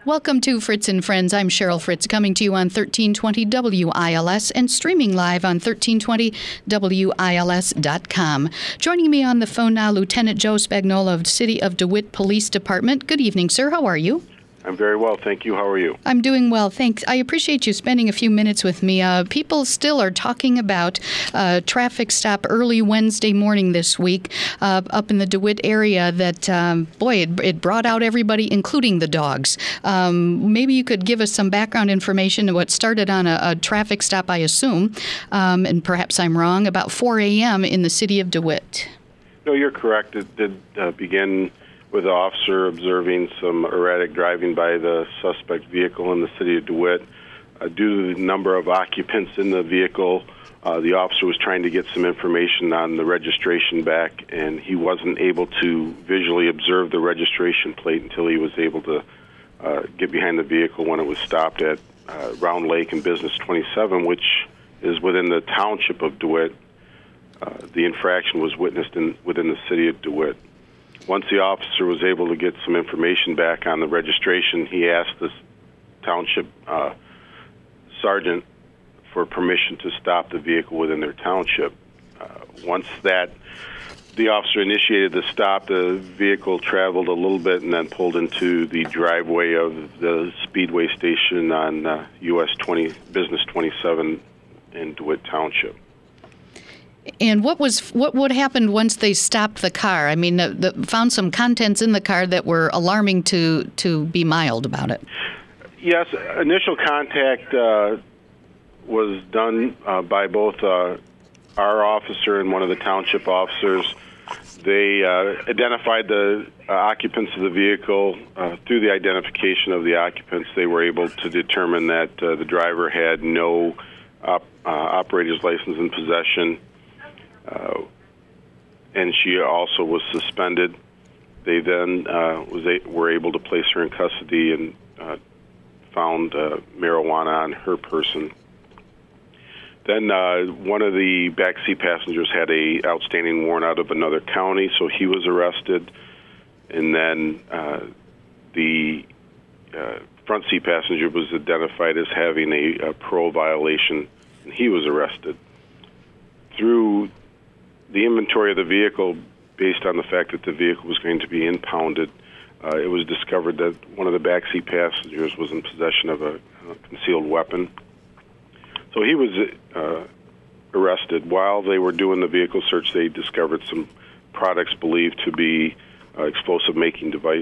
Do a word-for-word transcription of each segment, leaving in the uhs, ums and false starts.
Welcome to Fritz and Friends. I'm Cheryl Fritz, coming to you on thirteen twenty W I L S and streaming live on thirteen twenty W I L S dot com. Joining me on the phone now, Lieutenant Joe Spagnola of City of DeWitt Police Department. Good evening, sir. How are you? I'm very well, thank you. How are you? I'm doing well, thanks. I appreciate you spending a few minutes with me. Uh, people still are talking about a traffic stop early Wednesday morning this week uh, up in the DeWitt area that, um, boy, it, it brought out everybody, including the dogs. Um, maybe you could give us some background information. What started on a, a traffic stop, I assume, um, and perhaps I'm wrong, about four a.m. in the city of DeWitt. No, you're correct. It did uh, begin with the officer observing some erratic driving by the suspect vehicle in the city of DeWitt. Uh, due to the number of occupants in the vehicle, uh, the officer was trying to get some information on the registration back, and he wasn't able to visually observe the registration plate until he was able to uh, get behind the vehicle when it was stopped at uh, Round Lake and Business twenty-seven, which is within the township of DeWitt. Uh, the infraction was witnessed in, within the city of DeWitt. Once the officer was able to get some information back on the registration, he asked the township uh, sergeant for permission to stop the vehicle within their township. Uh, once that, the officer initiated the stop, the vehicle traveled a little bit and then pulled into the driveway of the Speedway station on uh, U S twenty, Business twenty-seven in DeWitt Township. And what was what would happen once they stopped the car? I mean, the, the, found some contents in the car that were alarming to to be mild about it. Yes, initial contact uh, was done uh, by both uh, our officer and one of the township officers. They uh, identified the uh, occupants of the vehicle. Uh, through the identification of the occupants, they were able to determine that uh, the driver had no op- uh, operator's license in possession. Uh, and she also was suspended. They then uh, was a, were able to place her in custody and uh, found uh, marijuana on her person. Then uh, one of the backseat passengers had a outstanding warrant out of another county, so he was arrested. And then uh, the uh, front seat passenger was identified as having a, a parole violation, and he was arrested. Through the inventory of the vehicle, based on the fact that the vehicle was going to be impounded, uh, it was discovered that one of the backseat passengers was in possession of a, a concealed weapon. So he was uh, arrested. While they were doing the vehicle search, they discovered some products believed to be uh, explosive-making device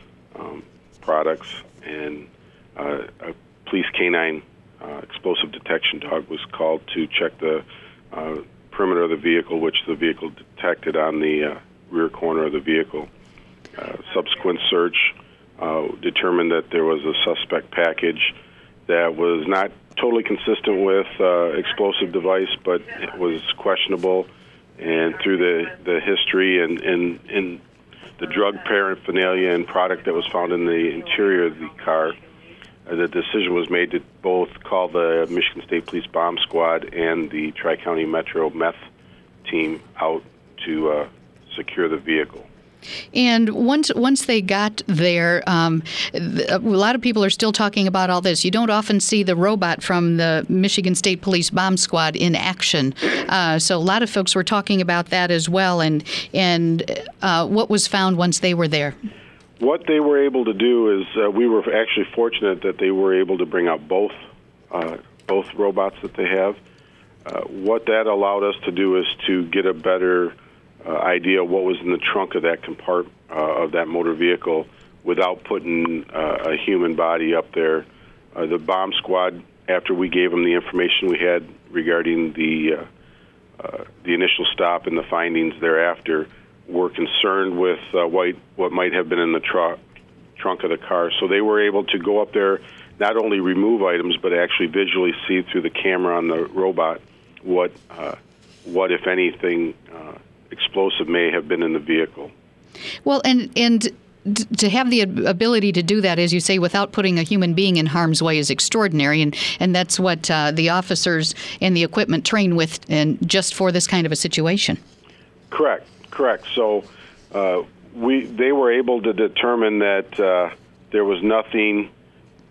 um, products, and uh, a police canine uh, explosive detection dog was called to check the uh, perimeter of the vehicle, which the vehicle detected on the uh, rear corner of the vehicle. Uh, subsequent search uh, determined that there was a suspect package that was not totally consistent with uh, explosive device, but it was questionable. And through the, the history and, and, and the drug paraphernalia and product that was found in the interior of the car, the decision was made to both call the Michigan State Police Bomb Squad and the Tri-County Metro Meth team out to uh, secure the vehicle. And once once they got there, um, a lot of people are still talking about all this. You don't often see the robot from the Michigan State Police Bomb Squad in action. Uh, so a lot of folks were talking about that as well, and, and uh, what was found once they were there. What they were able to do is uh, we were actually fortunate that they were able to bring out both uh, both robots that they have. Uh, what that allowed us to do is to get a better uh, idea of what was in the trunk of that compartment uh, of that motor vehicle without putting uh, a human body up there. Uh, the bomb squad, after we gave them the information we had regarding the uh, uh, the initial stop and the findings thereafter, were concerned with uh, what, what might have been in the tr- trunk of the car. So they were able to go up there, not only remove items, but actually visually see through the camera on the robot what, uh, what if anything, uh, explosive may have been in the vehicle. Well, and and to have the ability to do that, as you say, without putting a human being in harm's way is extraordinary, and, and that's what uh, the officers and the equipment train with, and just for this kind of a situation. Correct. Correct. So uh, we they were able to determine that uh, there was nothing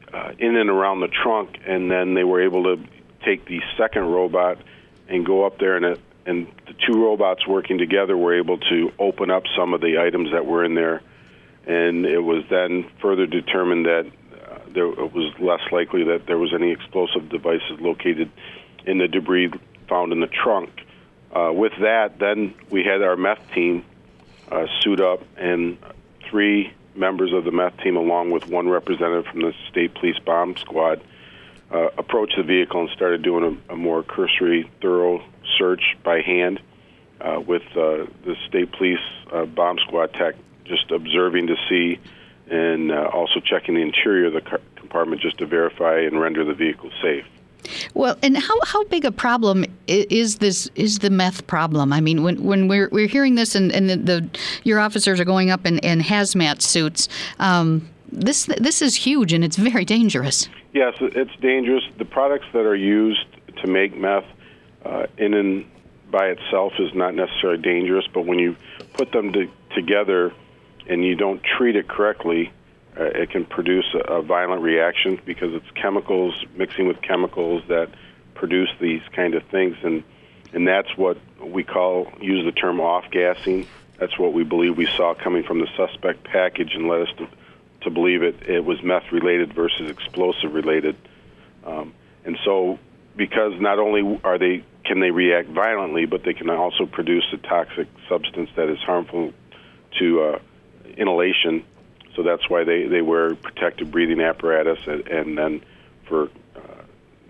uh, in and around the trunk, and then they were able to take the second robot and go up there, and it, and the two robots working together were able to open up some of the items that were in there, and it was then further determined that uh, there it was less likely that there was any explosive devices located in the debris found in the trunk. Uh, with that, then we had our meth team uh, suit up, and three members of the meth team, along with one representative from the State Police Bomb Squad, uh, approached the vehicle and started doing a, a more cursory, thorough search by hand uh, with uh, the State Police uh, Bomb Squad tech just observing to see, and uh, also checking the interior of the car- compartment just to verify and render the vehicle safe. Well, and how, how big a problem is this? Is the meth problem? I mean, when when we're we're hearing this, and, and the, the your officers are going up in, in hazmat suits, um, this this is huge and it's very dangerous. Yes, it's dangerous. The products that are used to make meth uh, in and by itself is not necessarily dangerous, but when you put them to, together and you don't treat it correctly, Uh, it can produce a, a violent reaction because it's chemicals mixing with chemicals that produce these kind of things, and and that's what we call, use the term off-gassing. That's what we believe we saw coming from the suspect package, and led us to, to believe it, it was meth-related versus explosive-related. Um, and so because not only are they can they react violently, but they can also produce a toxic substance that is harmful to uh, inhalation. So that's why they, they wear protective breathing apparatus, and, and then for uh,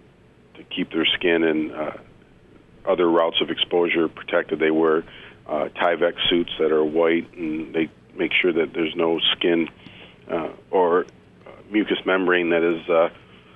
to keep their skin and uh, other routes of exposure protected, they wear uh, Tyvek suits that are white, and they make sure that there's no skin uh, or uh, mucous membrane that is uh,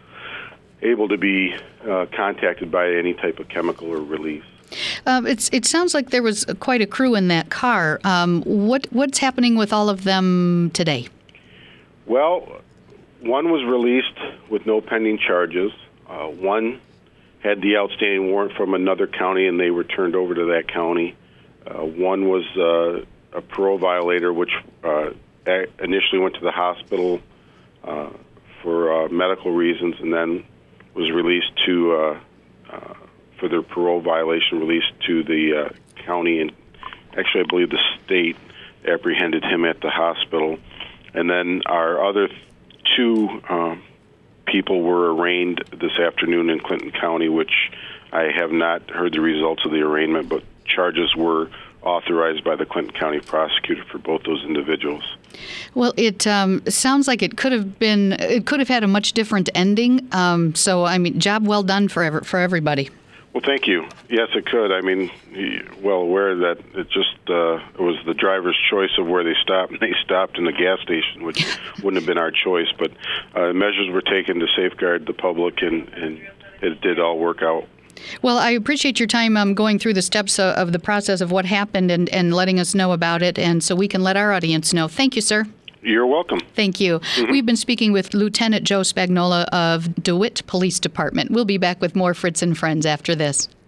able to be uh, contacted by any type of chemical or release. Um, it's, it sounds like there was quite a crew in that car. Um, what what's happening with all of them today? Well, one was released with no pending charges. Uh, one had the outstanding warrant from another county, and they were turned over to that county. Uh, one was uh, a parole violator, which uh, initially went to the hospital uh, for uh, medical reasons, and then was released to uh, uh, for their parole violation, released to the uh, county, and actually I believe the state apprehended him at the hospital. And then our other two um, people were arraigned this afternoon in Clinton County, which I have not heard the results of the arraignment, but charges were authorized by the Clinton County prosecutor for both those individuals. Well, it um, sounds like it could have been, it could have had a much different ending. Um, so, I mean, job well done for ever, for everybody. Well, thank you. Yes, it could. I mean, well aware that it just uh, it was the driver's choice of where they stopped, and they stopped in the gas station, which wouldn't have been our choice. But uh, measures were taken to safeguard the public, and, and it did all work out. Well, I appreciate your time um, going through the steps of, of the process of what happened and, and letting us know about it, and so we can let our audience know. Thank you, sir. You're welcome. Thank you. Mm-hmm. We've been speaking with Lieutenant Joe Spagnola of DeWitt Police Department. We'll be back with more Fritz and Friends after this.